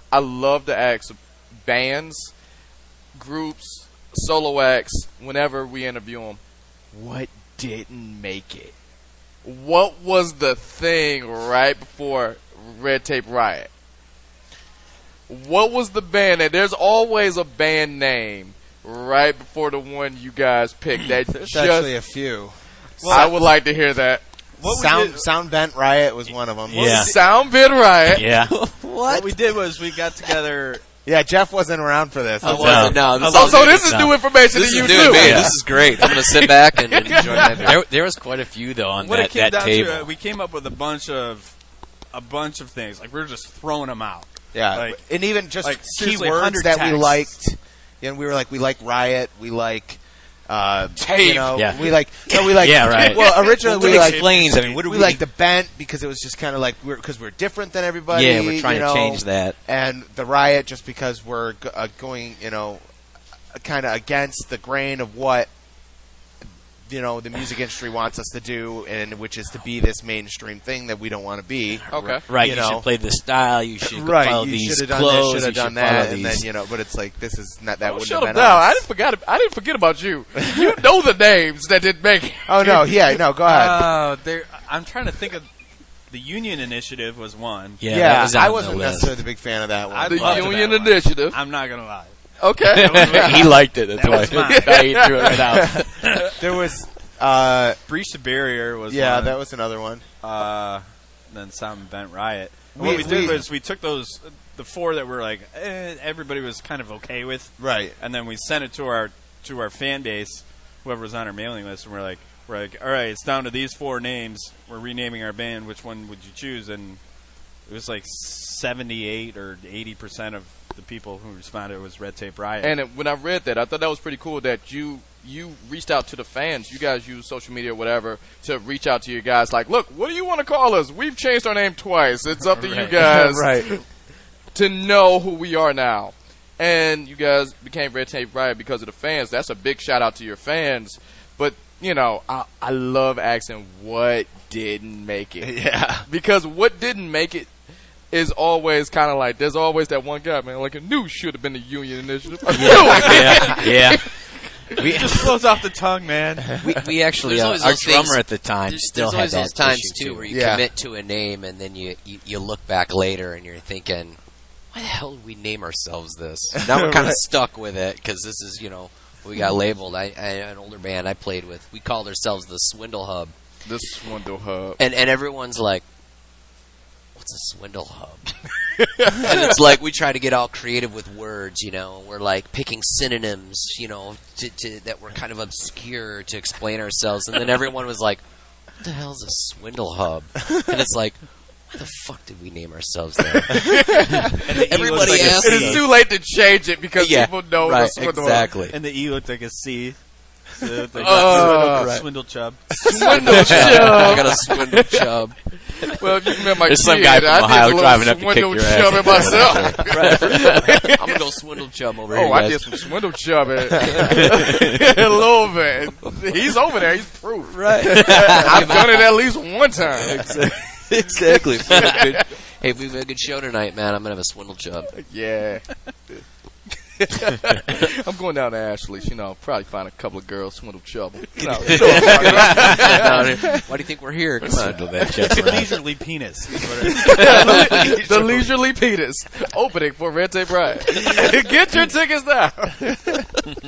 I love to ask bands, groups, solo acts, whenever we interview them, what didn't make it? What was the thing right before Red Tape Riot? What was the band? And there's always a band name right before the one you guys picked. That There's actually a few. Well, I would like to hear that. Sound Bent Riot was one of them. Yeah. Sound Bent Riot. Yeah. What we did was we got together. Yeah, Jeff wasn't around for this. I wasn't. No. So this is new information to you too. too. This is great. I'm going to sit back and enjoy my There was quite a few though on What it came that down table. to, we came up with a bunch of things. Like we were just throwing them out. Yeah, Like- and even just like, seriously, keywords 100 that we texts. liked. And we were like, we like Riot, we like Tape. You know, Yeah. we like. Yeah, right. Well, originally Well, we it like. explains. I mean, what do We like the Bent because it was just kind of like because we're different than everybody. Yeah, we're trying you to know, change that. And the Riot just because we're going, kind of against the grain of what the music industry wants us to do, and which is to be this mainstream thing that we don't want to be. Okay. Right, you you know. should play this style. You should Right, follow you these should have done clothes. this, should have you done should follow that, and these. then but it's like this is not that. Oh, wouldn't shut have him been down. us. I didn't forget about you. You know the names that didn't make it. Oh no, no, go ahead. I'm trying to think of the Union Initiative was one. Yeah, that was on I the wasn't list. necessarily the big fan of that one. I The loved Union that one. Initiative. I'm not gonna lie. Okay. He liked it. That's That why. was mine. Now he threw it right out. There was, Breach the Barrier was yeah, one. that was another one. Then Sound Bent Riot. We- What we did we- was we took the four that were like everybody was kind of okay with, Right. and then we sent it to our fan base, whoever was on our mailing list, and we're like, all right, it's down to these four names. We're renaming our band. Which one would you choose? And it was like 78 or 80% of the people who responded was Red Tape Riot. And when I read that, I thought that was pretty cool that you reached out to the fans. You guys use social media or whatever to reach out to your guys. Like, look, what do you want to call us? We've changed our name twice. It's up to you guys Right. to know who we are now. And you guys became Red Tape Riot because of the fans. That's a big shout out to your fans. But, I love asking what didn't make it. Yeah. Because what didn't make it is always kind of like, there's always that one guy, man, like I knew should have been the Union Initiative. I knew it. Yeah. it just flows off the tongue, man. We actually There's always our those drummer things- at the time still There's had always that those times issue, too where you Yeah. commit to a name and then you look back later and you're thinking, why the hell did we name ourselves this? Now we're kind of stuck with it because this is we got labeled. I an older band I played with, we called ourselves the Swindle Hub, The Swindle Hub. and everyone's like, what's a Swindle Hub? And it's like we try to get all creative with words, we're like picking synonyms, to that were kind of obscure to explain ourselves, and then everyone was like, what the hell's a Swindle Hub? And it's like, why the fuck did we name ourselves that? Everybody like a asks. And it's too late to change it because people know right, the Swindle Hub. exactly. And the E looked like a C. So it looked like Oh. Swindle Chub. Swindle I Chub. got a Swindle Chub. Well, if you remember my There's kid, some guy from I Ohio did a driving little up to kick Swindle your ass. Chub it myself. I'm gonna go Swindle Chub over here. Oh, I guys. did some Swindle Chub in Little man. He's over there. He's proof. Right. I've done it at least one time. Exactly. Hey, if we have a good show tonight, man, I'm gonna have a Swindle Chub. Yeah. I'm going down to Ashley's, probably find a couple of girls, Swindle Chub. Why do you think we're here? Come on. The leisurely penis. Is what it The Leisurely Penis opening for Red Tape Riot. Get your tickets now.